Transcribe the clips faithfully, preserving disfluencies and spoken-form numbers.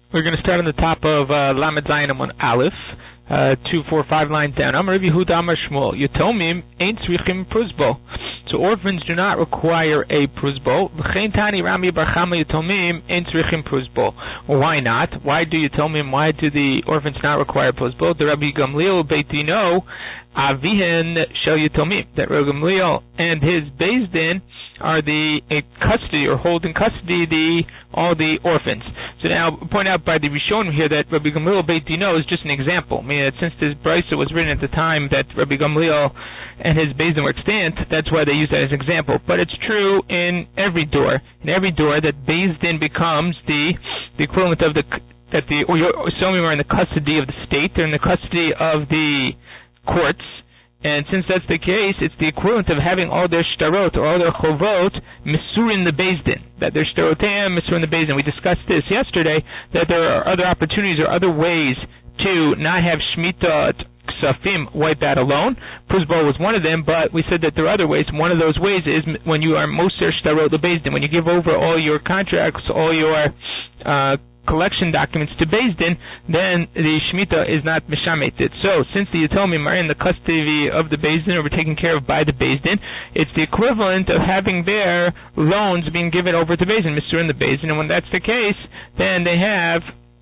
We're going to start on the top of uh, Lamed Zayin Amud Aleph, uh, two, four, five lines down. Amar Rav Yehuda Amar Shmuel, Yatomim ein tzrichim pruzbo. So orphans do not require a pruzbo. V'chein tani Rami bar Chama Yatomim ein tzrichim pruzbo. Why not? Why do Yatomim? Why do the orphans not require pruzbo? The Rabbi Gamliel Beit Dino Avihen Shel Yatomim. That Rabbi Gamliel and his Beis Din are the uh, custody or hold in custody the all the orphans. So now, point out by the Rishonim here that Rabbi Gamliel Beit Dino is just an example. I mean, that since this brisa was written at the time that Rabbi Gamliel and his Beis Din were extant, that's why they use that as an example. But it's true in every door. In every door, that Beis Din becomes the the equivalent of the that the or some are in the custody of the state. They're in the custody of the courts. And since that's the case, it's the equivalent of having all their shtarot or all their chovot misur in the Beis Din. That their shtarotem misur in the Beis Din. We discussed this yesterday, that there are other opportunities or other ways to not have shmita ksafim wiped out alone. Pruzbo was one of them, but we said that there are other ways. One of those ways is when you are moser shtarot the Beis Din, when you give over all your contracts, all your uh, collection documents to Beis Din, then the Shemitah is not mishameted. So, since the Yatomim are in the custody of the Beis Din or were taken care of by the Beis Din, it's the equivalent of having their loans being given over to Beis Din, Mister in the Beis Din, and when that's the case, then they have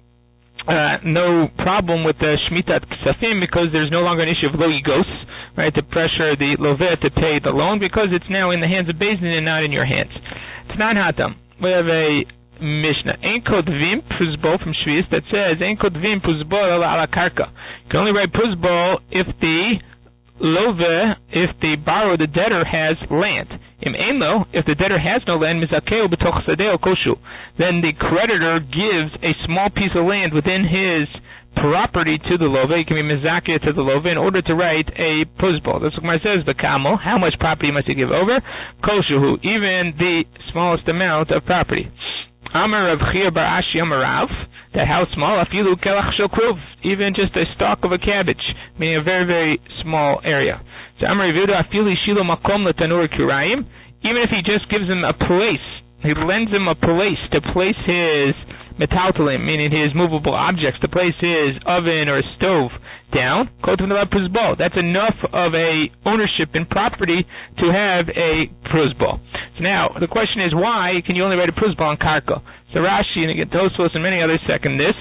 uh, no problem with the Shemitah Ksafim because there's no longer an issue of lo yigos, right, to pressure the Loveh to pay the loan because it's now in the hands of Beis Din and not in your hands. It's not hatam. We have a Mishnah. Ein kodvim pruzbo from Shvius that says Ein kodvim pruzbo ala karka. You can only write pruzbo if the love, if the borrower, the debtor, has land. Im einlo, if the debtor has no land, mizakeo betoch sadeo koshu. Then the creditor gives a small piece of land within his property to the love. He can be mizakeh to the love in order to write a pruzbo. That's what Gemara says. Bekamo, how much property must he give over? Koshu, even the smallest amount of property. Amar Rav Chia bar Ashi Amar Rav, that how small? Afilu kelach shel kruv, even just a stalk of a cabbage, meaning a very, very small area. So Amar Rav Yehuda afilu shilo makom letanur kirayim, even if he just gives him a place, he lends him a place to place his metaltalim, meaning his movable objects, to place his oven or stove down, that's enough of a ownership in property to have a pruzbo. So now, the question is, why can you only write a pruzbo on karka? So Rashi, and again Tosfos and many others second this,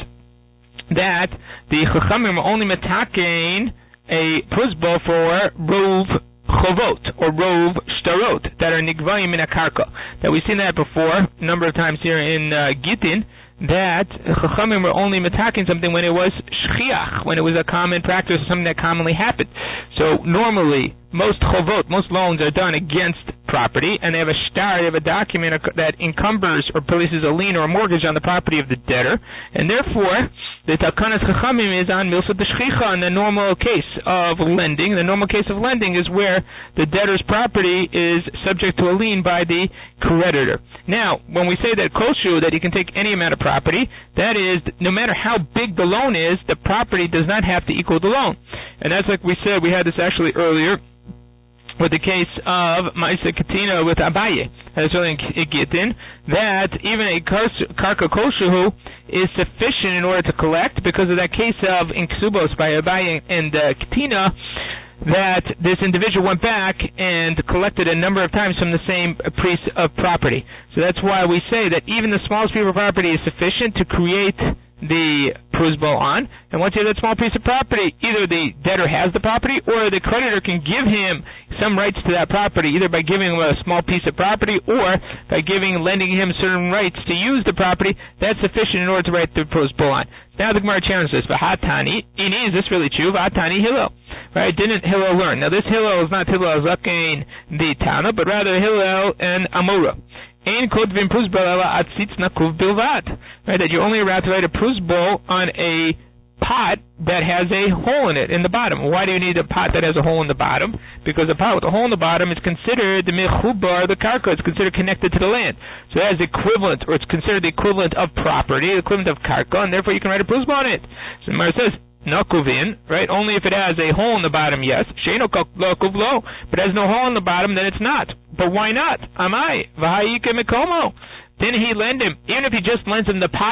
that the chachamim are only metakein a pruzbo for rov chovot, or rov shtarot, that are nigvayim in a karka. That we've seen that before, a number of times here in uh, Gittin, that Chachamim were only metaking something when it was shchiach, when it was a common practice, something that commonly happened. So normally, most chovot, most loans are done against property, and they have a shtar, they have a document that encumbers or places a lien or a mortgage on the property of the debtor, and therefore, the Takanas Chachamim is on milsat d'shchicha in the normal case of lending. The normal case of lending is where the debtor's property is subject to a lien by the creditor. Now, when we say that koshu, that you can take any amount of property, that is, no matter how big the loan is, the property does not have to equal the loan. And that's like we said, we had this actually earlier, with the case of Ma'isa Katina with Abaye, that's really in Gittin, that even a karka koshu is sufficient in order to collect, because of that case of Inksubos by Abaye and uh, Katina, that this individual went back and collected a number of times from the same piece of property. So that's why we say that even the smallest piece of property is sufficient to create the pruzbo on, and once you have that small piece of property, either the debtor has the property or the creditor can give him some rights to that property, either by giving him a small piece of property or by giving, lending him certain rights to use the property. That's sufficient in order to write the pruzbo on. Now the Gemara challenges this, V'hatani, ini, is this really true? V'hatani Hillel. Right, didn't Hillel learn? Now this Hillel is not Hillel Zakein the Tana, but rather Hillel and Amora. Ein kodvim pruzbo ela atzitz nakuv bilvad. Right, that you're only allowed to write a pruzbo on a pot that has a hole in it in the bottom. Why do you need a pot that has a hole in the bottom? Because a pot with a hole in the bottom is considered the mechubar, the karka. It's considered connected to the land. So that is equivalent, or it's considered the equivalent of property, the equivalent of karka, and therefore you can write a pruzbo on it. So the Gemara says, nakuvin, right? Only if it has a hole in the bottom, yes. Sheino kuvlo, but has no hole in the bottom, then it's not. But why not? Amai v'hayike mikomo. Then he lend him, even if he just lends him the potted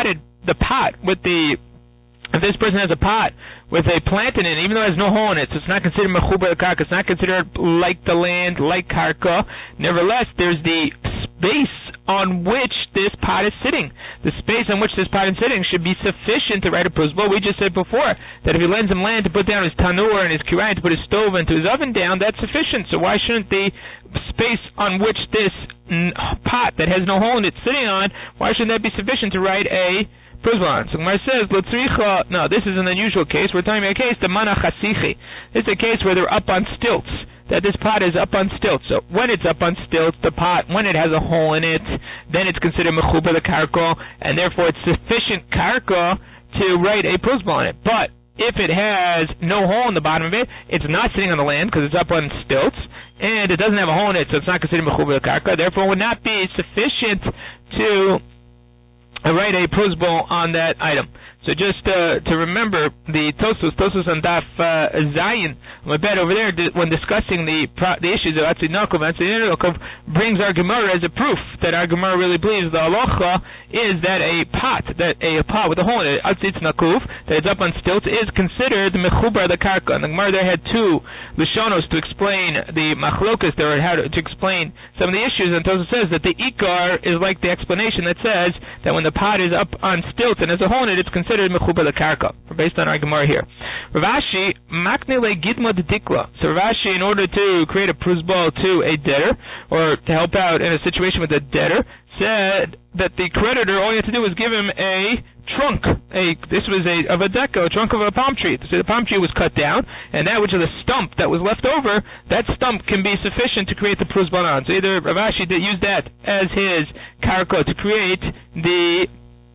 the pot with the if this person has a pot with a plant in it, even though it has no hole in it, so it's not considered mechubar karka, it's not considered like the land, like karka. Nevertheless, there's the space on which this pot is sitting. The space on which this pot is sitting should be sufficient to write a prusbul. We just said before that if he lends him land to put down his tanur and his kirayim, to put his stove into his oven down, that's sufficient. So why shouldn't the space on which this pot that has no hole in it sitting on, why shouldn't that be sufficient to write a prusbul? So Gemara says, no, this is an unusual case. We're talking about a case, the mana chasichi. This is a case where they're up on stilts, that this pot is up on stilts. So when it's up on stilts, the pot, when it has a hole in it, then it's considered mechubar the karka, and therefore it's sufficient karka to write a prusbul on it. But if it has no hole in the bottom of it, it's not sitting on the land because it's up on stilts, and it doesn't have a hole in it, so it's not considered mechubar the karka. Therefore, it would not be sufficient to write a prusbul on that item. So just uh, to remember, the Tosus, Tosus on Daf uh, Zayin, my bed over there, when discussing the pro- the issues of Atzid Nakov, Atzid Nakov brings our Gemara as a proof that our Gemara really believes the halacha is that a pot, that a pot with a hole in it, Atzid Nakov, that is up on stilts, is considered mechubar the karka. And the Gemara there had two Lashonos to explain the machlokas there, how to, to explain some of the issues, and Tosus says that the ikar is like the explanation that says that when the pot is up on stilts and has a hole in it, it's considered mechubar the karka, based on our Gemara here. Rav Ashi makne le gidma dikla. So Rav Ashi, in order to create a prusbul to a debtor, or to help out in a situation with a debtor, said that the creditor, all you had to do was give him a trunk. A this was a of a deco, a trunk of a palm tree. So the palm tree was cut down, and that which is a stump that was left over, that stump can be sufficient to create the prusbul on. So either Rav Ashi did use that as his karka to create the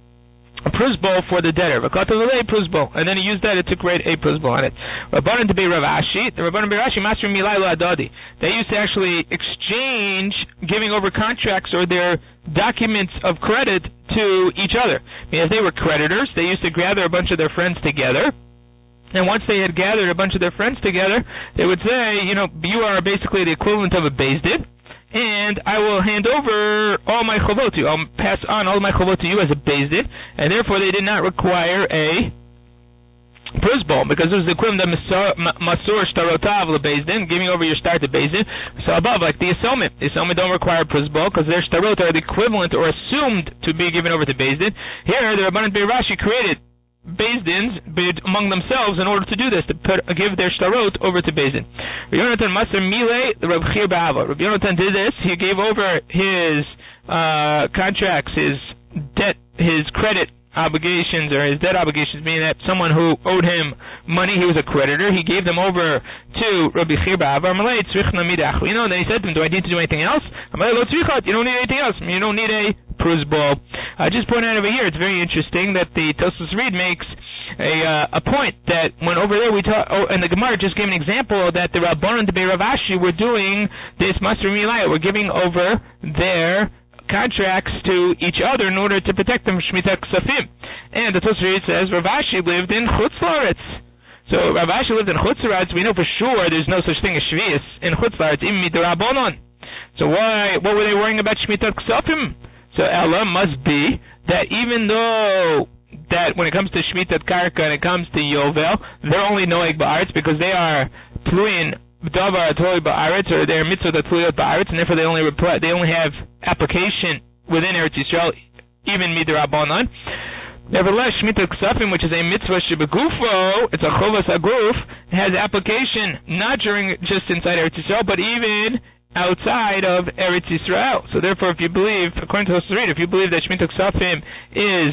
a prusbul for the debtor, prusbul, and then he used that to create a prusbul on it. Rabbanan to be Rav Ashi, the Rabbanan to be Rav Ashi, master milaylo adadi. They used to actually exchange giving over contracts or their documents of credit to each other. I mean, if they were creditors, they used to gather a bunch of their friends together. And once they had gathered a bunch of their friends together, they would say, you know, you are basically the equivalent of a beis din, and I will hand over all my chavot to you. I'll pass on all my chavot to you as a beis din, and therefore they did not require a prusbul, because it was the equivalent of masur shtarotav lebeis din, giving over your star to beis din. So above, like the asomim, the asomim don't require prusbul because their shtarot are the equivalent or assumed to be given over to beis din. Here, the Rabbanan Beis Rashi created beis dins among themselves in order to do this, to put, give their shtarot over to beis din. Rabbi Yonatan Maser Mile, the Rav Chir Ba'ava. Rabbi Yonatan did this. He gave over his uh, contracts, his debt, his credit obligations, or his debt obligations, meaning that someone who owed him money, he was a creditor, he gave them over to Rabbi Chir Ba'ava. You know, and then he said to him, do I need to do anything else? You don't need anything else. You don't need a prusbul. I uh, just point out over here, it's very interesting that the Tosfos Reed makes a uh, a point that when over there we talk, oh, and the Gemara just gave an example that the Rabbanan to be Rav Ashi were doing this Maser Milayah, we're giving over their contracts to each other in order to protect them from Shemitah Ksafim. And the Tosfos Reed says Rav Ashi lived in Chutz La'aretz. So Rav Ashi lived in Chutz La'aretz. We know for sure there's no such thing as Shvius in Chutz La'aretz, im midrabanan. So why? What were they worrying about Shemitah Ksafim? So Ella must be that even though that when it comes to Shemitah Karka and it comes to Yovel, they're only Noeg Ba'aretz because they are Tluin Davar Tluin Ba'aretz, or they're Mitzvah Tluyot Ba'aretz, and therefore they only reply, they only have application within Eretz Yisrael, even Midrabanan. Nevertheless, Shemitah Ksafim, which is a Mitzvah Shebegufo, it's a Chovas Aguf, has application not during just inside Eretz Yisrael, but even outside of Eretz Yisrael. So therefore, if you believe, according to Tosfos Reed, if you believe that Shemitah Ksafim is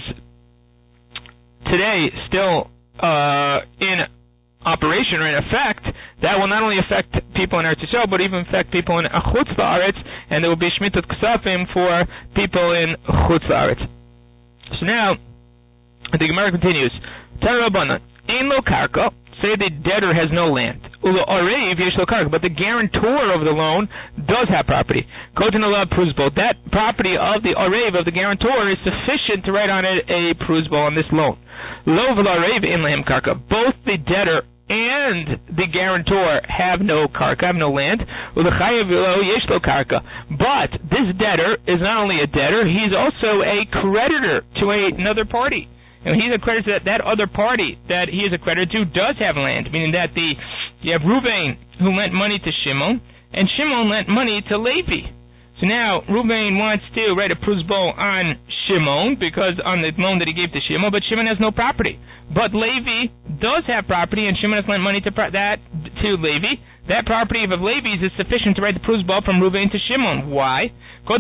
today still uh, in operation or in effect, that will not only affect people in Eretz Yisrael, but even affect people in Chutz La'aretz, and there will be Shemitah Ksafim for people in Chutz La'aretz. So now, the Gemara continues. Tana Rabbanan, Ein lo karka, say the debtor has no land. Ulo arev yesh lo karka, but the guarantor of the loan does have property. Kotin ala prusbul. That property of the arev, of the guarantor, is sufficient to write on it a prusbul on this loan. Lo v'lo arev ein lehem karka. Both the debtor and the guarantor have no karka, have no land. Ulo chayev v'lo yesh lo karka. But this debtor is not only a debtor, he's also a creditor to a, another party. and he's a creditor to that, that other party that he is a creditor to does have land, meaning that the you have Reuven who lent money to Shimon, and Shimon lent money to Levi. So now Reuven wants to write a prusbo on Shimon because on the loan that he gave to Shimon, but Shimon has no property. But Levi does have property, and Shimon has lent money to pro- that to Levi. That property of Levi's is sufficient to write the prusbo from Reuven to Shimon. Why? Because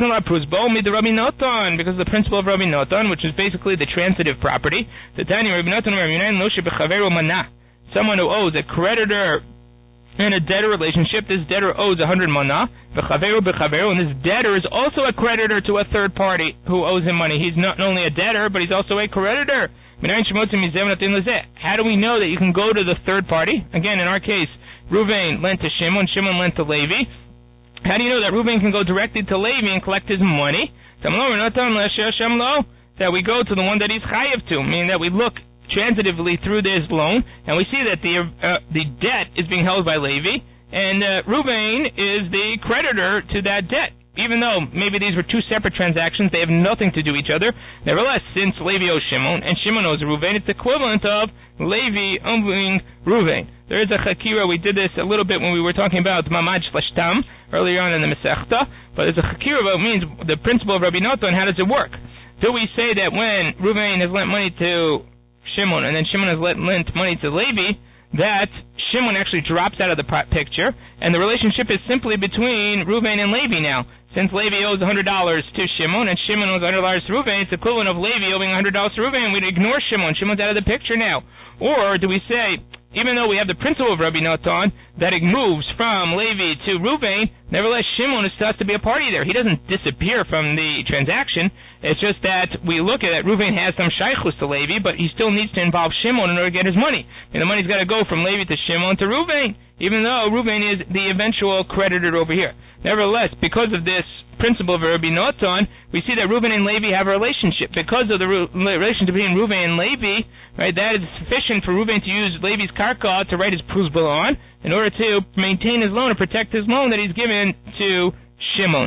the principle of Rabbi Notan, which is basically the transitive property, the Tanya Rabbi Notan, someone who owes a creditor in a debtor relationship, this debtor owes one hundred mana, and this debtor is also a creditor to a third party who owes him money. He's not only a debtor, but he's also a creditor. How do we know that you can go to the third party? Again, in our case, Reuven lent to Shimon, Shimon lent to Levi. How do you know that Reuven can go directly to Levi and collect his money? That we go to the one that he's chayav to, meaning that we look transitively through this loan, and we see that the uh, the debt is being held by Levi, and uh, Reuven is the creditor to that debt. Even though maybe these were two separate transactions, they have nothing to do with each other. Nevertheless, since Levi owes Shimon, and Shimon owes Reuven, it's equivalent of Levi owing Reuven. There is a chakira, we did this a little bit when we were talking about Mamad Shlashtam, earlier on in the Masechta, but there's a chakira about means the principle of Rabbi Notan, how does it work? Do we say that when Reuven has lent money to Shimon, and then Shimon has lent, lent money to Levi, that Shimon actually drops out of the picture, and the relationship is simply between Reuven and Levi now. Since Levi owes one hundred dollars to Shimon, and Shimon owes one hundred dollars to Reuven, it's equivalent of Levi owing one hundred dollars to Reuven, and we'd ignore Shimon. Shimon's out of the picture now. Or do we say, even though we have the principle of Rabbi Notan, that it moves from Levi to Reuven, nevertheless Shimon is supposed to be a party there. He doesn't disappear from the transaction. It's just that we look at it, Reuven has some shaykhus to Levi, but he still needs to involve Shimon in order to get his money. And the money's got to go from Levi to Shimon to Reuven, even though Reuven is the eventual creditor over here. Nevertheless, because of this principle of Rabbi Notan, we see that Reuven and Levi have a relationship. Because of the re- relationship between Reuven and Levi, right, that is sufficient for Reuven to use Levi's karka to write his prusbal on in order to maintain his loan and protect his loan that he's given to Shimon.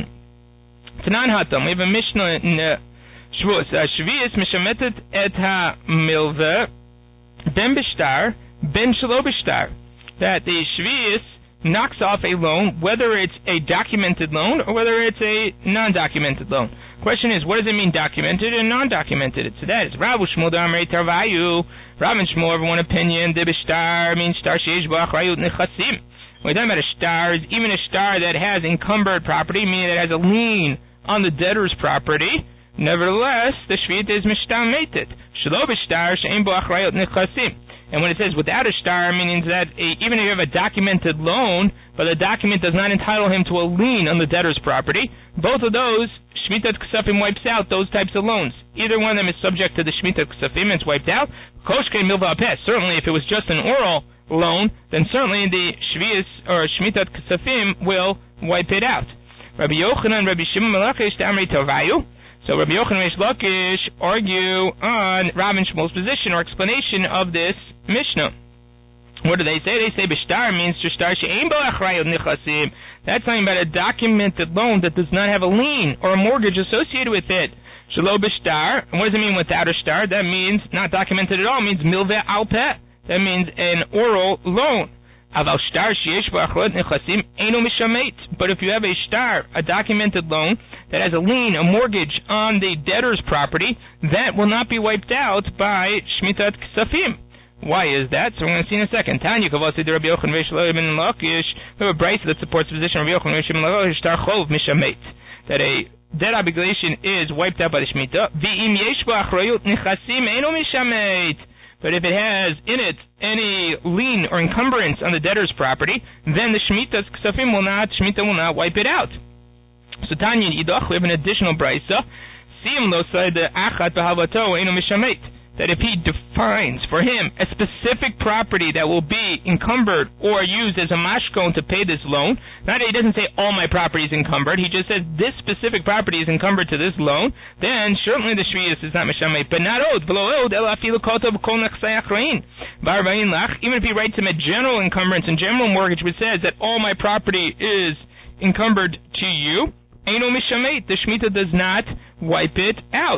Tanan Hatam, we have a Mishnah in uh, Shavuos. Shvius mishametet et ha-milveh ben bishtar ben shelo bishtar. That the Shvius knocks off a loan, whether it's a documented loan or whether it's a non-documented loan. Question is, what does it mean documented and non-documented? It's that. It's Rav Shmuel Damrei Tarvayu. Rav and Shmuel have one opinion. The bishtar means shtar sheish bo achrayut nechasim. When we're talking about a shtar, is even a shtar that has encumbered property, meaning that it has a lien on the debtor's property. Nevertheless, the shvita is mishtam meitet. Shelo bishtar she'ein bo achrayut nechasim. And when it says without a shtar, meaning that a, even if you have a documented loan, but the document does not entitle him to a lien on the debtor's property, both of those, Shmitat Ksafim wipes out those types of loans. Either one of them is subject to the Shmitat Ksafim, it's wiped out. Koshke Milva Apes, certainly if it was just an oral loan, then certainly the Shvius or Shmitat Ksafim will wipe it out. Rabbi Yochanan, Rabbi Shimon Malachish, Amri Tovayu. So Rabbi Yochanan and Reish Lakish argue on Rav and Shmuel's position or explanation of this Mishnah. What do they say? They say bishtar means shtar she'ein bo achrayut nechasim. That's talking about a documented loan that does not have a lien or a mortgage associated with it. Shelo bishtar. And what does it mean without a shtar? That means not documented at all. It means milveh al peh. That means an oral loan. Aval shtar sheyesh bo achrayut nechasim eino mishamet. But if you have a shtar, a documented loan that has a lien, a mortgage on the debtor's property, that will not be wiped out by Shmitat Ksafim. Why is that? So we're going to see in a second. Tanya Kavasi de Rabbi Yochanan Reish Lakish. We have a brayso that supports the position of Rabbi Yochanan Reish Lakish Tar Chov Mishamet, that a debt obligation is wiped out by the Shemitah. V'im yesh bo achrayut nechasim eino mishamet. But if it has in it any lien or encumbrance on the debtor's property, then the Shmitas Ksafim will not, Shemitah will not wipe it out. So Tanya Yidach, we have an additional brayso. Sim lo said achat b'havato eino mishamet. That if he defines for him a specific property that will be encumbered or used as a mashkon to pay this loan, not that he doesn't say all my property is encumbered, he just says this specific property is encumbered to this loan, then certainly the shvius is not mishamet, but not od, v'lo od, ela afilu kotav kol nechsei achrein. V'arvain lach, even if he writes him a general encumbrance and general mortgage which says that all my property is encumbered to you, eino mishamet, the shmita does not wipe it out.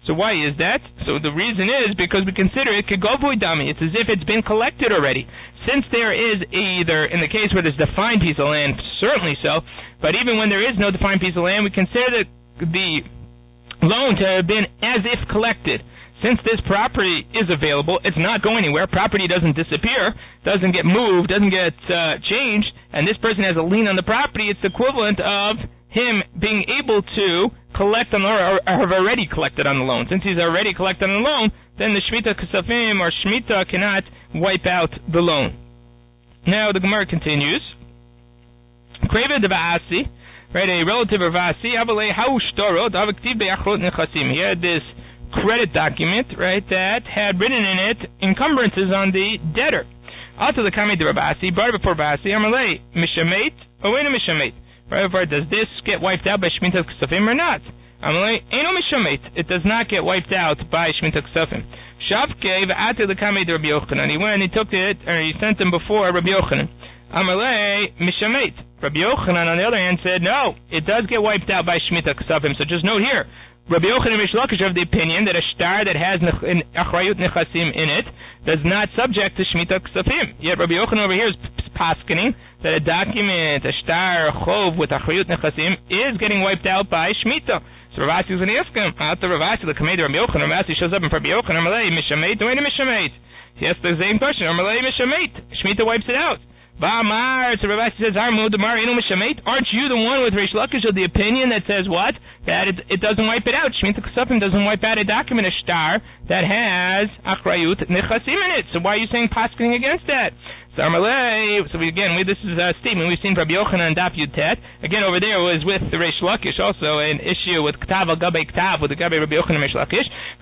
So why is that? So the reason is because we consider it kegavoy dami. It's as if it's been collected already. Since there is either, in the case where there's a defined piece of land, certainly so, but even when there is no defined piece of land, we consider the, the loan to have been as if collected. Since this property is available, it's not going anywhere. Property doesn't disappear, doesn't get moved, doesn't get uh, changed, and this person has a lien on the property. It's the equivalent of him being able to collect on the loan, or, or have already collected on the loan. Since he's already collected on the loan, then the Shemitah Kesafim or Shemitah cannot wipe out the loan. Now the Gemara continues. Kreva de Va'asi, right, a relative of Va'asi, Avalei Hau Shtorot, Avaktiv Be'achrot Nechasim. He had this credit document, right, that had written in it encumbrances on the debtor. Also the Kami de Va'asi, brought before Va'asi, Amalei, Mishamait, Owena Mishamait. Right, does this get wiped out by Shemitah Kesafim or not? Amalei, Eino Mishamait. It does not get wiped out by Shemitah Kesafim. Shavke v'ate l'kamei de Rabbi Yochanan. He went and he took it, or he sent him before Rabbi Yochanan. Amalei Mishamait. Rabbi Yochanan, on the other hand, said, no, it does get wiped out by Shemitah Kesafim. So just note here, Rabbi Yochanan and Rish Lakish have the opinion that a star that has achrayut nechasim in it does not subject to Shemitah Kesafim. Yet Rabbi Yochanan over here is paskening that a document, a star, a chov with achrayut nechasim is getting wiped out by Shemitah. So Ravasi is going to ask him, after Ravasi, the Kamei de Rabbi Yochanan, Ravasi shows up in Rabbi Yochanan, Amalei Mishamait, wait a Mishamait. He asks the same question, Amalei Mishamait. Shemitah wipes it out. Ba'amar, so Ravasi says, Armu Damar Inu Mishamait. Aren't you the one with Rish Lakish of the opinion that says what? That it, it doesn't wipe it out. Shemitah Kesafim doesn't wipe out a document, a star, that has achrayut nechasim in it. So why are you saying paskening against that? So Amalei, so we, again, we, this is a statement we've seen from Rabbi Yochanan and Daf Yud Tet. Again, over there was with the Rish Lakish, also an issue with Ktav al Gabei Ktav, with the Gabei Rabbi Yochanan and Rish Lakish.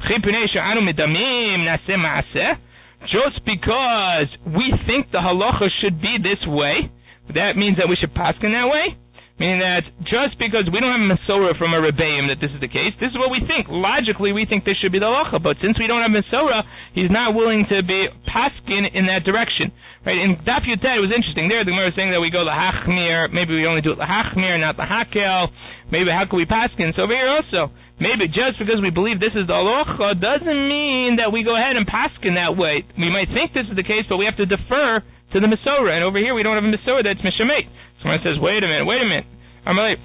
Just because we think the halacha should be this way, that means that we should paskin that way? Meaning that just because we don't have a Mesorah from a Rebbeim that this is the case, this is what we think. Logically, we think this should be the halacha, but since we don't have Mesorah, he's not willing to be paskin in that direction. Right, in Daf Yud Tet, it was interesting. There, the Gemara was saying that we go lahachmir. Maybe we only do it lahachmir, not lahakel. Maybe how can we paskin? So over here also, maybe just because we believe this is the halacha doesn't mean that we go ahead and paskin that way. We might think this is the case, but we have to defer to the Mesorah. And over here, we don't have a Mesorah that's mishameit. Someone says, wait a minute, wait a minute. Amalei,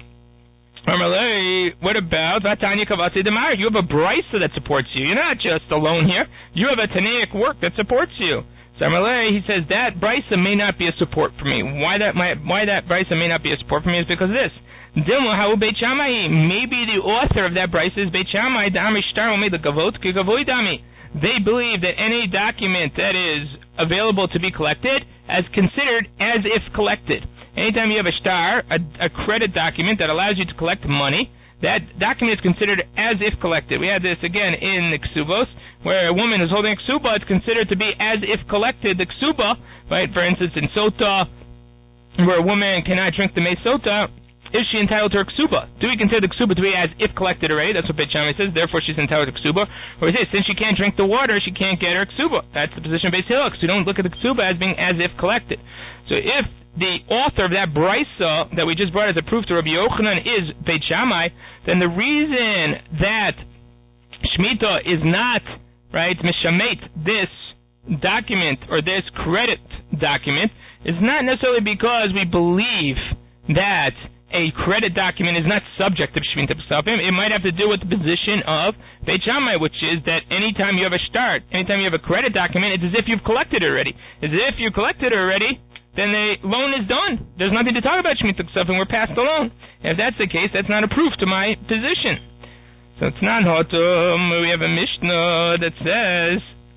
Amalei, what about Vatanya Kavasi Demar? You have a brisa that supports you. You're not just alone here. You have a Tanaic work that supports you. So Amalei, he says that brisa may not be a support for me. Why that might, why that brisa may not be a support for me is because of this. Dilma how Beit Shammai. Maybe the author of that brisa is Beit Shammai. Dami shtar made the gavot kegavoy dami. They believe that any document that is available to be collected as considered as if collected. Anytime you have a star, a, a credit document that allows you to collect money, that document is considered as if collected. We had this again in the ksubos, where a woman is holding a ksuba, it's considered to be as if collected. The ksuba, right, for instance, in sota, where a woman cannot drink the mei sota, is she entitled to her ksuba? Do we consider the ksuba to be as if collected already? That's what Beit Shammai says, therefore she's entitled to ksuba. Or is it, since she can't drink the water, she can't get her ksuba? That's the position of Beis Hillel, so we don't look at the ksuba as being as if collected. So if the author of that brisa that we just brought as a proof to Rabbi Yochanan is Beit Shammai, then the reason that Shemitah is not, right, mishameit this document or this credit document is not necessarily because we believe that a credit document is not subject to Shemitah Kesafim. It might have to do with the position of Beit Shammai, which is that anytime you have a start, anytime you have a credit document, it's as if you've collected it already. As if you collected it already, then the loan is done. There's nothing to talk about Shemitah Kesafim. We're past the loan. If that's the case, that's not a proof to my position. So it's not hotum. We have a Mishnah that says,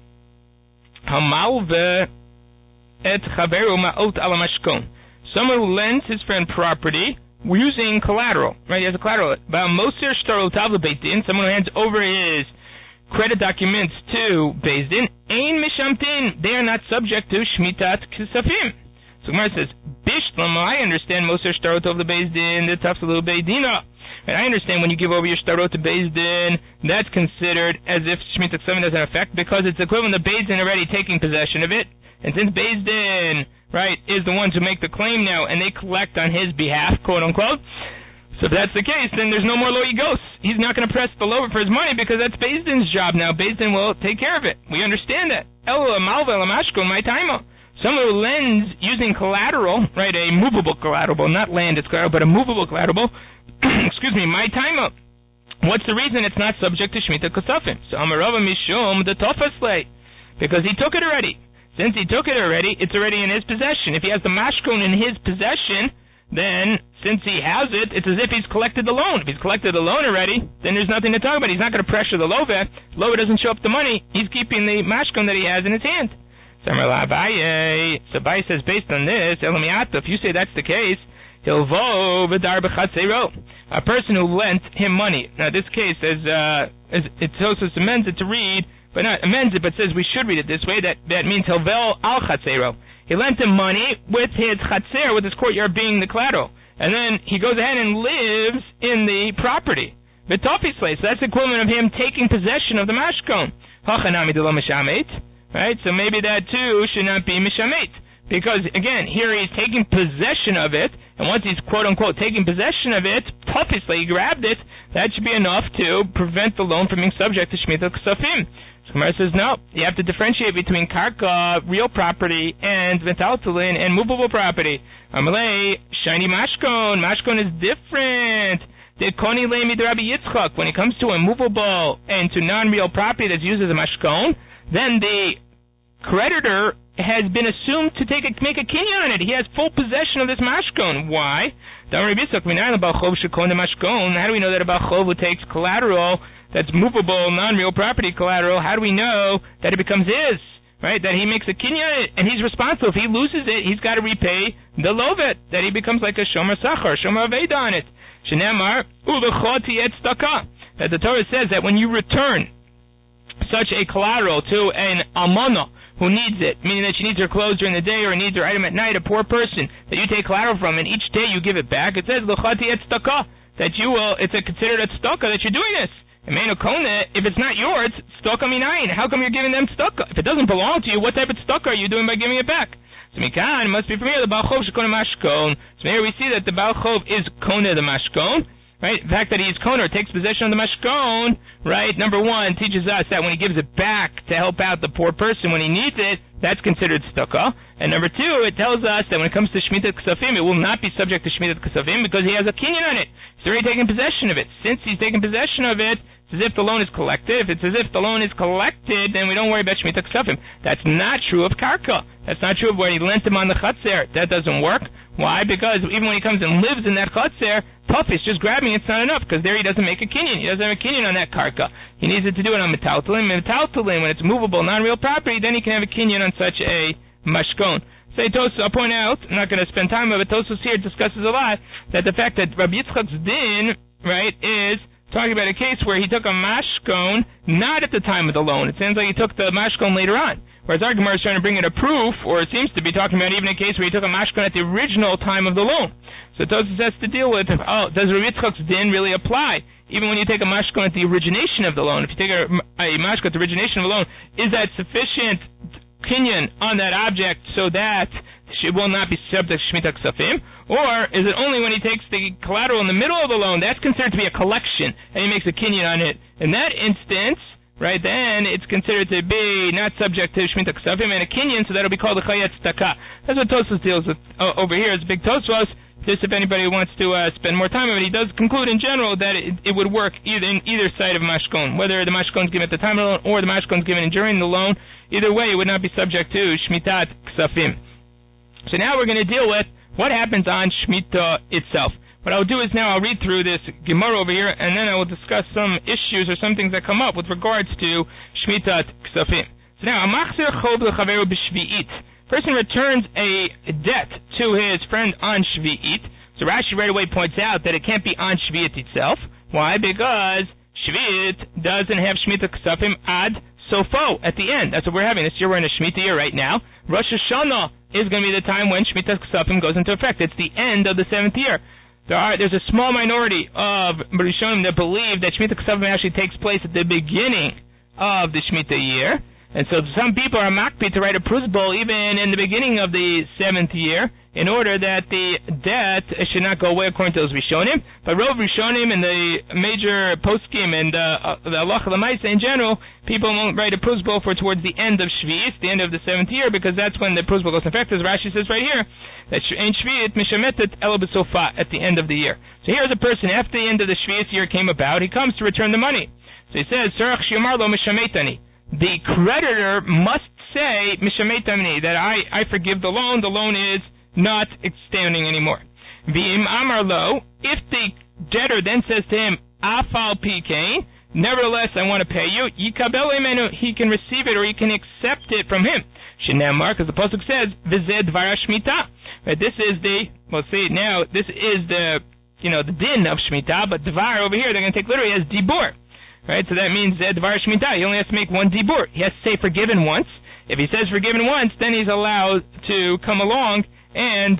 Hamalve et chaveru ma'ot ala mashkon. Someone who lends his friend property using collateral, right? He has a collateral. Moser shtar l'tav l'beit din. Someone who hands over his credit documents to Beis Din. Ein mishamtin. They are not subject to Shmitat Kesafim. So Gemara says, Bishlam, I understand Moser shtarot of the Beis Din, the tafsalu beidina. And I understand when you give over your shtarot to Beis Din, that's considered as if Shemitah Kesafim doesn't affect, because it's equivalent to Beis Din already taking possession of it. And since Beis Din, right, is the ones who make the claim now, and they collect on his behalf, quote unquote, So if that's the case, then there's no more lo yigos. He's not going to press the lover for his money because that's Beis Din's job now. Beis Din will take care of it. We understand that. Elo malva lamashkon my taimo. Someone who lends using collateral, right, a movable collateral, not land, it's collateral, but a movable collateral. Excuse me, my taimo. What's the reason it's not subject to Shemitah Kosafim? So Amarava Mishum the Tofaslei, because he took it already. Since he took it already, it's already in his possession. If he has the mashkon in his possession, then since he has it, it's as if he's collected the loan. If he's collected the loan already, then there's nothing to talk about. He's not going to pressure the lover. Lover doesn't show up the money. He's keeping the mashkon that he has in his hand. So Abai says, based on this, if you say that's the case, he'll vo v'dar b'chatzero. A person who lent him money. Now this case, as uh, as it also amends it to read, but not amends it, but says we should read it this way. That that means he'll vel al chatzero. He lent him money with his chatzer, with his courtyard being the collateral, and then he goes ahead and lives in the property. V'tofislei, so that's the equivalent of him taking possession of the mashkon. Hachanami de lo mishamet, right? So maybe that too should not be mishamet. Because, again, here he's taking possession of it, and once he's, quote-unquote, taking possession of it, obviously he grabbed it, that should be enough to prevent the loan from being subject to Shemitah Ksafim. So Gemara says, no, you have to differentiate between karka, real property, and metaltalin, and movable property. Amalei, shiny mashkon, mashkon is different. Did Koni Lemi de Rabbi Yitzchak, when it comes to a movable and to non-real property that's used as a mashkon, then the creditor has been assumed to take a, make a kinyan on it. He has full possession of this mashkon. Why? How do we know that about chov who takes collateral that's movable, non-real property collateral? How do we know that it becomes his? Right? That he makes a kinyan and he's responsible. If he loses it, he's got to repay the lovet. That he becomes like a shomer sachar, shomer aveda on it. Shenemar ulechoti et staka. That the Torah says that when you return such a collateral to an almana who needs it, meaning that she needs her clothes during the day or needs her item at night, a poor person that you take collateral from, and each day you give it back, it says l'chati et tzedakah, that you will, it's a considered a tzedakah that you're doing this. And meinu kona, if it's not yours, tzedakah minayin. How come you're giving them tzedakah? If it doesn't belong to you, what type of tzedakah are you doing by giving it back? So mikan, it must be from here, the Baal Chov shekona mashkon. So here we see that the Baal Chov is kona the mashkon. Right? The fact that he's koner, takes possession of the mashkon, right? Number one, teaches us that when he gives it back to help out the poor person when he needs it, that's considered tzedakah. And number two, it tells us that when it comes to Shemitah Ksafim, it will not be subject to Shemitah Ksafim because he has a kinyan on it. He's already taken possession of it. Since he's taken possession of it, it's as if the loan is collected. If it's as if the loan is collected, then we don't worry about Shemitah Ksafim. That's not true of karka. That's not true of where he lent him on the chatzer. That doesn't work. Why? Because even when he comes and lives in that chatzer, Puffis just grabbing it's not enough because there he doesn't make a kinyan. He doesn't have a kinyan on that karka. He needs it to do it on metaltalin. Metaltalin, when it's movable, non-real property, then he can have a kinyan on such a mashkon. Say Tosos, I'll point out, I'm not going to spend time on it, but Tosos here discusses a lot that the fact that Rabbi Yitzchak's din, right, is talking about a case where he took a mashkon not at the time of the loan. It sounds like he took the mashkon later on. Whereas our Gemara is trying to bring it a proof, or it seems to be talking about even a case where he took a mashkon at the original time of the loan. So Tosos has to deal with, oh, does Rabbi Yitzchak's din really apply? Even when you take a mashkon at the origination of the loan, if you take a, a mashkon at the origination of the loan, is that sufficient kinyan on that object so that it will not be subject to Shemitah Ksafim? Or is it only when he takes the collateral in the middle of the loan, that's considered to be a collection, and he makes a kinyan on it? In that instance, right, then it's considered to be not subject to Shemitah Ksafim and a kinyan, so that'll be called a chayat tzedakah. That's what Tosos deals with uh, over here. It's big Tosos. Just if anybody wants to uh, spend more time on it, he does conclude in general that it, it would work either in either side of mashkon, whether the mashkon is given at the time of the loan or the mashkon is given during the loan. Either way, it would not be subject to Shmitat Ksafim. So now we're going to deal with what happens on Shemitah itself. What I'll do is now I'll read through this Gemara over here, and then I will discuss some issues or some things that come up with regards to Shmitat Ksafim. So now, Amachzir Chov L'Chaveru B'Shvi'it. Person returns a debt to his friend on Shvi'it. So Rashi right away points out that it can't be on Shvi'it itself. Why? Because Shvi'it doesn't have Shmitat Ksafim ad Sofo at the end. That's what we're having. This year we're in a Shemitah year right now. Rosh Hashanah is going to be the time when Shmitat Ksafim goes into effect. It's the end of the seventh year. There are, there's a small minority of Rishonim that believe that Shemitah Ksafim actually takes place at the beginning of the Shemitah year. And so some people are makpid to write a prusbul even in the beginning of the seventh year, in order that the debt should not go away according to those Rishonim. But Rov Rishonim and the major poskim and uh, the Halacha L'Maisa in general, people won't write a prusbul for towards the end of Shvi'is, the end of the seventh year, because that's when the prusbul goes in effect, as Rashi says right here, that in Shvi'it mishametet ela b'sofa, at the end of the year. So here's a person, after the end of the Shvi'is year came about, he comes to return the money. So he says, Sarach shiamar lo mishametani. The creditor must say, mishametani, that I, I forgive the loan, the loan is not outstanding anymore. V'im amar lo, if the debtor then says to him, afal pikein, nevertheless I want to pay you, yikabel emenu, he can receive it or he can accept it from him. Shenamar, because the pasuk says, v'zeh dvar shmita. Right, this is the, well, see now, this is the, you know, the din of shmita, but dvar over here they're going to take literally as dibur. Right, so that means zeh dvar shmita. He only has to make one dibur. He has to say forgiven once. If he says forgiven once, then he's allowed to come along and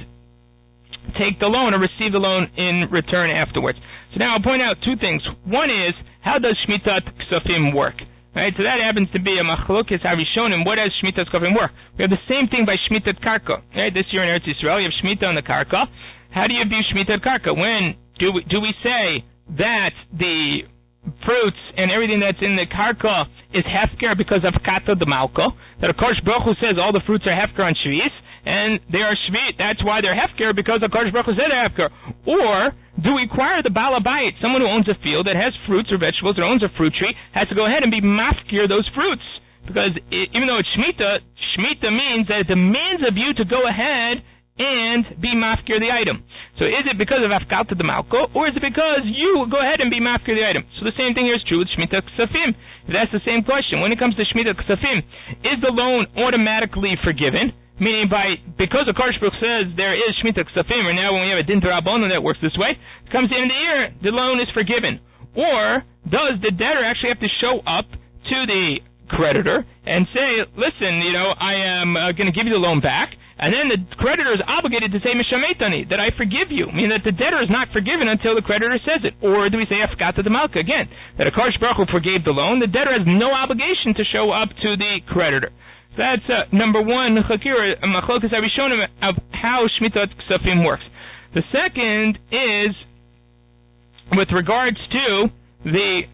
take the loan or receive the loan in return afterwards. So now I'll point out two things. One is, how does Shmitat Ksafim work? Right, so that happens to be a machlokes harishonim. What does Shmitat Ksafim work? We have the same thing by Shmitat Karka. Right, this year in Eretz Yisrael, you have Shmita on the Karka. How do you view Shmitat Karka? When do we, do we say that the fruits and everything that's in the Karka is hefker because of Kata the Malko? That of course Baruch Hu says all the fruits are hefker on Shvi'is, and they are shvit, that's why they're hefker, because the Kodesh Baruch Hu said they're hefker. Or do we require the Baal Habayit, someone who owns a field that has fruits or vegetables or owns a fruit tree, has to go ahead and be mafkir those fruits? Because it, even though it's Shemitah, Shemitah means that it demands of you to go ahead and be mafkir the item. So is it because of Afkalta the Malko, or is it because you go ahead and be mafkir the item? So the same thing here is true with Shemitah Ksafim. That's the same question. When it comes to Shemitah Ksafim, is the loan automatically forgiven? Meaning by, because the Kodesh Baruch says there is Shemitah Ksafim, or now when we have a Din D'Rabbanan that works this way, it comes the end of the year, the loan is forgiven. Or does the debtor actually have to show up to the creditor and say, listen, you know, I am uh, going to give you the loan back, and then the creditor is obligated to say Mishametani, that I forgive you, meaning that the debtor is not forgiven until the creditor says it. Or do we say Afkata the Malka again, that a Kodesh Baruch Hu forgave the loan, the debtor has no obligation to show up to the creditor. So that's uh, number one, Chakira, Machlokas Harishonim, of how Shmitat Ksafim works. The second is with regards to the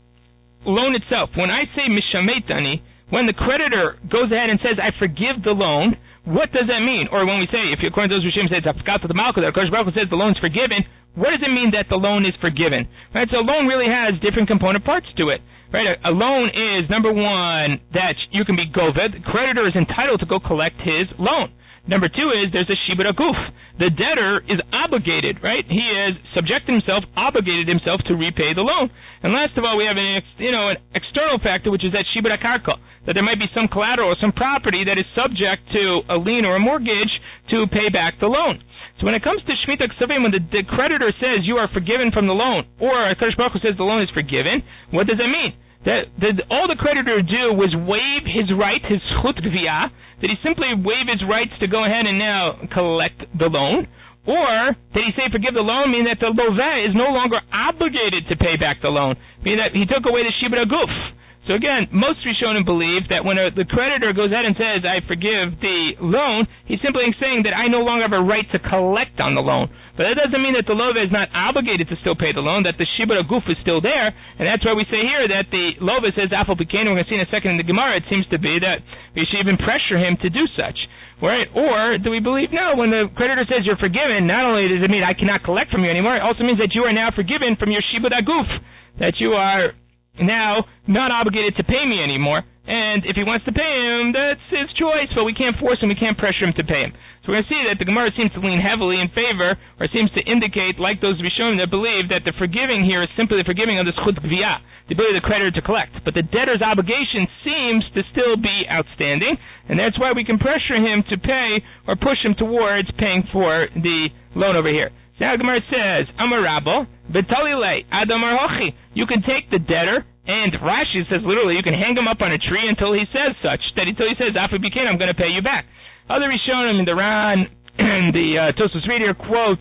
loan itself. When I say Mishametani, when the creditor goes ahead and says, I forgive the loan, what does that mean? Or when we say, if according to those Rishim say it's Afkata the Malka, that Kodesh Baruch Hu says the loan is forgiven, what does it mean that the loan is forgiven? Right, so a loan really has different component parts to it. Right, a, a loan is, number one, that you can be goved. The creditor is entitled to go collect his loan. Number two is there's a shibud aguf. The debtor is obligated, right? He has subjected himself, obligated himself to repay the loan. And last of all, we have an, you know, an external factor, which is that shibud akarka, that there might be some collateral or some property that is subject to a lien or a mortgage to pay back the loan. So when it comes to Shemitah Ksafim, when the, the creditor says you are forgiven from the loan, or Kodesh Baruch Hu says the loan is forgiven, what does that mean? That, that all the creditor do was waive his right, his zchut gviyah, that he simply waive his rights to go ahead and now collect the loan, or did he say forgive the loan, meaning that the loveh is no longer obligated to pay back the loan, meaning that he took away the shibud aguf. So again, most Rishonim believe that when a, the creditor goes ahead and says, I forgive the loan, he's simply saying that I no longer have a right to collect on the loan. But that doesn't mean that the loveh is not obligated to still pay the loan, that the shibud aguf is still there, and that's why we say here that the loveh says, Afal Pikein, we're going to see in a second in the Gemara, it seems to be that we should even pressure him to do such. Right? Or do we believe, no, when the creditor says you're forgiven, not only does it mean I cannot collect from you anymore, it also means that you are now forgiven from your shibud aguf, that you are now not obligated to pay me anymore, and if he wants to pay him, that's his choice, but we can't force him, we can't pressure him to pay him. So we're going to see that the Gemara seems to lean heavily in favor, or seems to indicate, like those Rishonim that believe, that the forgiving here is simply the forgiving of the zchut gviyah, the ability of the creditor to collect. But the debtor's obligation seems to still be outstanding, and that's why we can pressure him to pay, or push him towards paying for the loan over here. So now Gemara says, Amar Rabbo, B'talile Adamar Hochi. You can take the debtor, and Rashi says literally, you can hang him up on a tree until he says such, that until he says, Afi B'kein, I'm going to pay you back. Other Rishonim, the Ran, and the uh, Tosfos Reader quote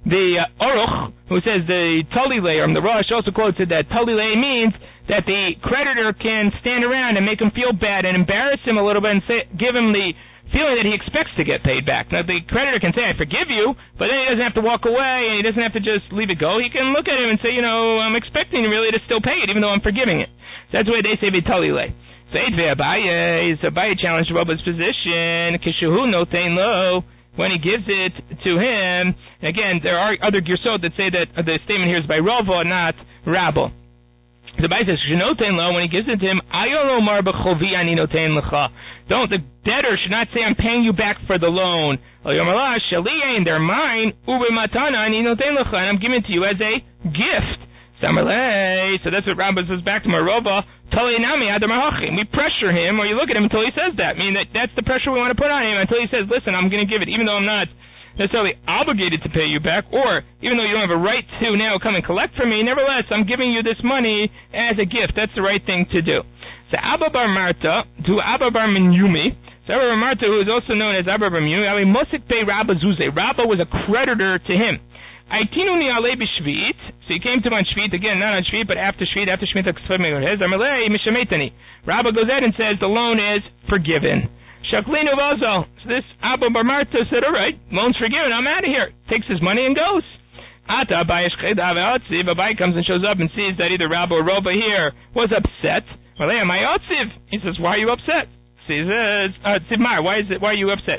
the uh, Aruch, who says the Talile, or the Rosh also quotes it that Talile means that the creditor can stand around and make him feel bad and embarrass him a little bit and say, give him the feeling that he expects to get paid back. Now, the creditor can say, I forgive you, but then he doesn't have to walk away and he doesn't have to just leave it go. He can look at him and say, you know, I'm expecting really to still pay it, even though I'm forgiving it. So that's the way they say V'talile. So Eidve Abaye, so Abaye challenged Rabba's position, Kishuhu notein lo, when he gives it to him. Again, there are other girsot that say that the statement here is by Rava, not Rabba. The Abaye says, Shenotein lo, when he gives it to him, Ayon omar b'chovi ani notein lecha. Don't, the debtor should not say, I'm paying you back for the loan. And they're mine, and I'm giving it to you as a gift. So that's what Rabbi says back to Marova. We pressure him, or you look at him until he says that. I mean, that, that's the pressure we want to put on him until he says, listen, I'm going to give it, even though I'm not necessarily obligated to pay you back, or even though you don't have a right to now come and collect from me, nevertheless, I'm giving you this money as a gift. That's the right thing to do. So Abba Bar Marta to Abba Bar Minyumi. So Abba Bar Marta, who is also known as Abba Bar Minyumi, Ali Mosik Pei Rabba Zuze. Rabba was a creditor to him. Aitinuni Ale B'Shvit. So he came to him on Shvit, again, not on Shvit, but after Shvit, after Shvit, Amalei Mishametani. Rabba goes out and says the loan is forgiven. Shaklinu Vazo. So this Abba Bar Marta said, all right, loan's forgiven, I'm out of here. Takes his money and goes. Ata Abaye Abaye comes and shows up and sees that either Rabba or Rova here was upset. He says, why are you upset? So he says, uh, why is it? Why are you upset?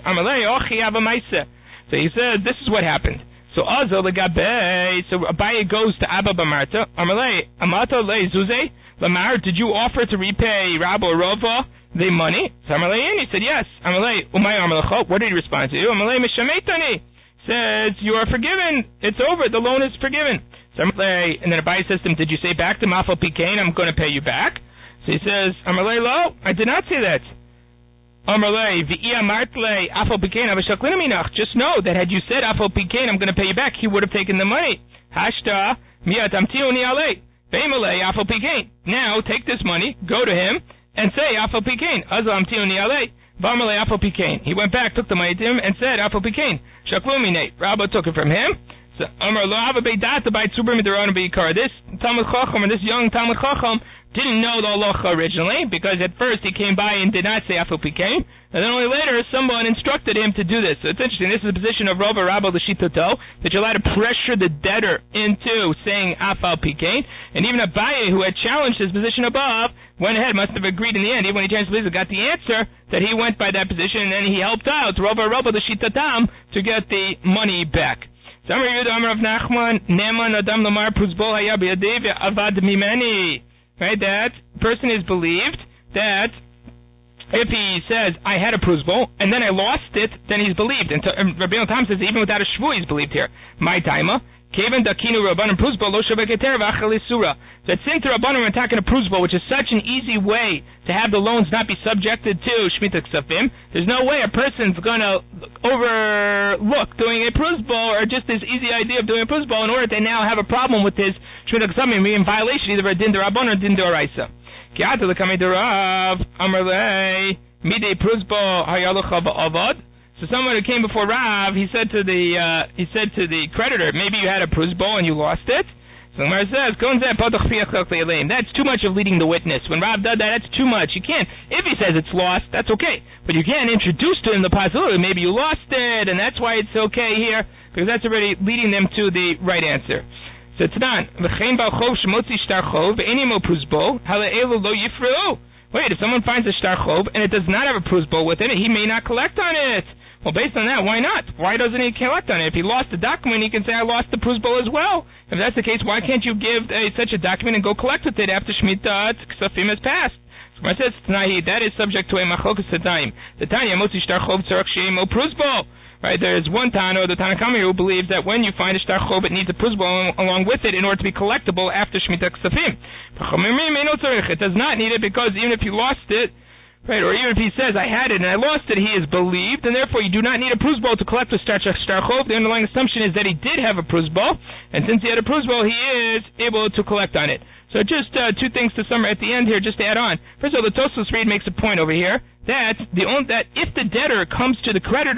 So he said, this is what happened. So Azo legabe. So Abaye goes to Abba Bar Marta. Amalei amato le zuze lamar. Did you offer to repay Rabba or Rova the money? So Amalei, and he said yes. Amalei umay amalachot. What did he respond to? Amalei mishametani. Says you are forgiven. It's over. The loan is forgiven. So Amalei, and then Abaye says to him, did you say back to Mafal Pikain, I'm going to pay you back? So he says, Amalei lo, I did not say that. Amalei, v'ia martle, afal pikein, avashaklina minach. Just know that had you said afal pikein, I'm going to pay you back, he would have taken the money. Hashta, miat amtiuni ale, beimale, afal pikein. Now, take this money, go to him, and say afal pikein, azal amtiuni ale, bamale afal pikein. He went back, took the money to him, and said afal pikein. Shaklumine, Rabba took it from him. So, Amar lo hava beidata by tzubur midaron beikar. This Talmud Chacham, or this young Talmud Chacham, didn't know the halacha originally, because at first he came by and did not say afal pikein, and then only later someone instructed him to do this. So it's interesting. This is the position of Rava Rabba L'Shitato, that you're allowed to pressure the debtor into saying afal pikein, and even Abaye, who had challenged his position above, went ahead, must have agreed in the end. Even when he changed the position, got the answer that he went by that position, and then he helped out Rava Rabba L'Shitatam to get the money back. Right, that person is believed that if he says, I had a pruzbol, and then I lost it, then he's believed. And, and Rabbi Tam says, even without a shvu, he's believed here. My taima, Kevin dakinu rabbanim pruzbol lo shabeketer v'achalisura. That since the rabbanim are attacking a pruzbol, which is such an easy way to have the loans not be subjected to shmita ksafim, there's no way a person's going to overlook doing a pruzbol, or just this easy idea of doing a pruzbol, in order to now have a problem with his shmita ksafim, being in violation either of a din d'rabbanan or din d'oraisa. Ki'ata l'kamei d'rav amarlei midei pruzbol hayalocha ba'avad. So someone who came before Rav, he said to the uh, he said to the creditor, maybe you had a pruzbol and you lost it. So the Gemara says, that's too much of leading the witness. When Rav did that, that's too much. You can't. If he says it's lost, that's okay, but you can't introduce to him the possibility maybe you lost it, and that's why it's okay here, because that's already leading them to the right answer. So it's done. Wait, if someone finds a shtar chov and it does not have a pruzbol within it, he may not collect on it. Well, based on that, why not? Why doesn't he collect on it? If he lost the document, he can say, I lost the pruzbol as well. If that's the case, why can't you give a, such a document and go collect with it after Shemitah Ksafim has passed? So it says, that is subject to a machokas tanaim. The Tanya motzi shtar chov tzarach she'emo pruzbol. Right, there is one Tana, the Tanna Kamei, who believes that when you find a shtar chov, it needs a pruzbol along with it in order to be collectible after Shemitah Ksafim. It does not need it, because even if you lost it, right, or even if he says, I had it and I lost it, he is believed, and therefore you do not need a pruzbol to collect the shtar chov. The underlying assumption is that he did have a pruzbol, and since he had a pruzbol, he is able to collect on it. So just uh, two things to summarize at the end here, just to add on. First of all, the Tosfos Reed makes a point over here that the only, that if the debtor comes to the creditor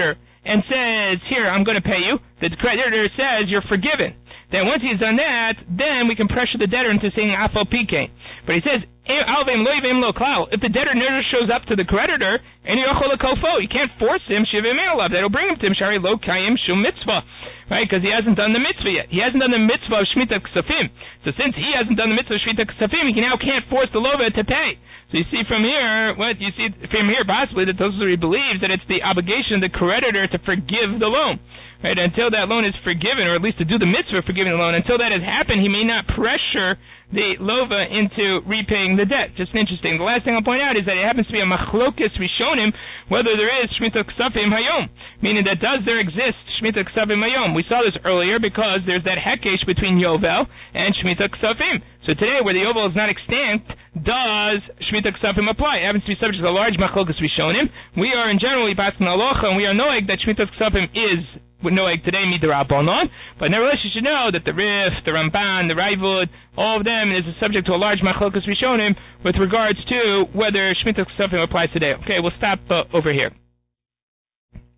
and says, here, I'm going to pay you, the creditor says you're forgiven. Then once he's done that, then we can pressure the debtor into saying afal pikein. But he says, if the debtor never shows up to the creditor, and you can't force him, that'll bring him to him, shari lo kayim shum mitzvah, right? Because he hasn't done the mitzvah yet. He hasn't done the mitzvah of shmita ksafim. So since he hasn't done the mitzvah of shmita ksafim, he now can't force the lova to pay. So you see from here, what you see from here possibly that Tosfos believes that it's the obligation of the creditor to forgive the loan. Right, until that loan is forgiven, or at least to do the mitzvah of forgiving the loan, until that has happened, he may not pressure the lova into repaying the debt. Just interesting. The last thing I'll point out is that it happens to be a machlokes rishonim whether there is shmita ksafim hayom, meaning that does there exist shmita ksafim hayom. We saw this earlier because there's that hekesh between yovel and shmita ksafim. So today, where the yovel is not extant, does shmita ksafim apply? It happens to be subject to a large machlokes rishonim. We are in generally passing halacha, and we are knowing that shmita ksafim is knowing today midrabanan, but nevertheless you should know that the Rif, the Ramban, the Raivud, all of them is subject to a large machlokes rishonim with regards to whether shmita ksafim applies today. Okay, we'll stop uh, over here.